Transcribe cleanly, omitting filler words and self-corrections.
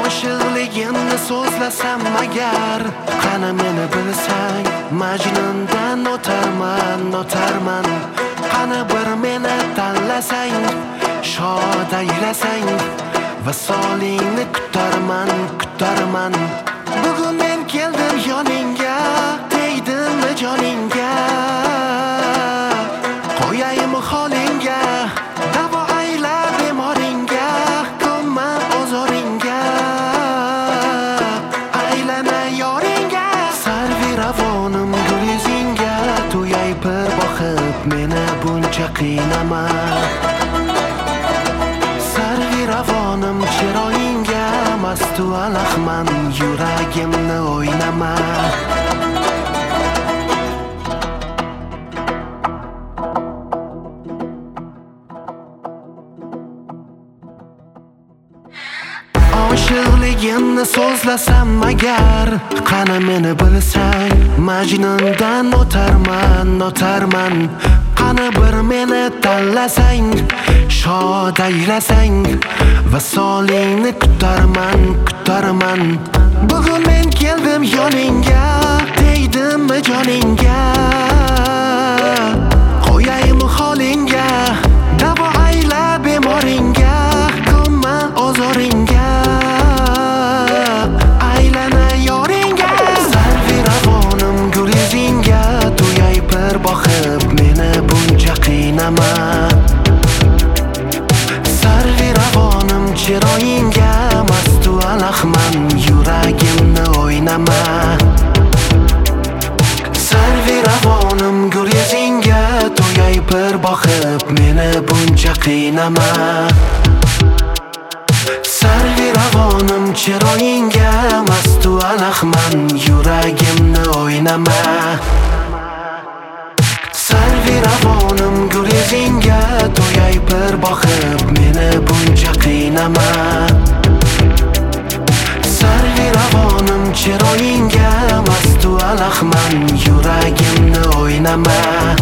Oshiqligimni so'zlasam agar, qani meni bilsang, Majnundan o'tarman. Qani bir meni tanlasang, shod aylasang, visolingni kutarman. Bugun men keldim yoningga, tegdimmi joningga, qo'yayim holingga, davo ayla bemoringga, ko'mman ozoringga, aylana yoringga. Sarvi ravonim gul yuzingga, to'yay bir boqib meni buncha qiynama. Sarvi ravonim chiroyingga, mastu alahman, yuragimni o'ynama. Oshiqligimni so'zlasam agar, qani meni bilsang, Majnundan o'tarman. Qani bir meni tanlasang, shod aylasang, visolingni kutarman. Bugun men keldim yoningga, tegdimmi joningga, qo'yayim holingga, davo ayla bemoringga, ko'mman ozoringga, aylana yoringga. Sarvi ravonim gul yuzingga, to'yay bir boqib meni buncha qiynama. Sarvi ravonim chiroyingga, mastu alahman, yuragimni o'ynama. Sarvi ravonim gul yuzingga, to'yay bir boqib meni buncha qiynama. Sarvi ravonim chiroyingga, mastu alahman, yuragimni o'ynama. Sarvi ravonim gul yuzingga, to'yay bir boqib meni buncha qiynama. Sarvi ravonim chiroyingga, mastu alahman, yuragimni o'ynama.